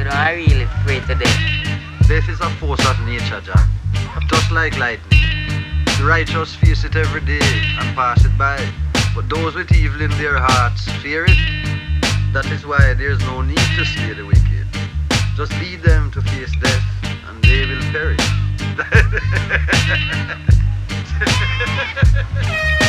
You know, I really afraid to death. Death is a force of nature, Jack. Just like lightning. The righteous face it every day and pass it by. But those with evil in their hearts fear it. That is why there is no need to slay the wicked. Just lead them to face death and they will perish.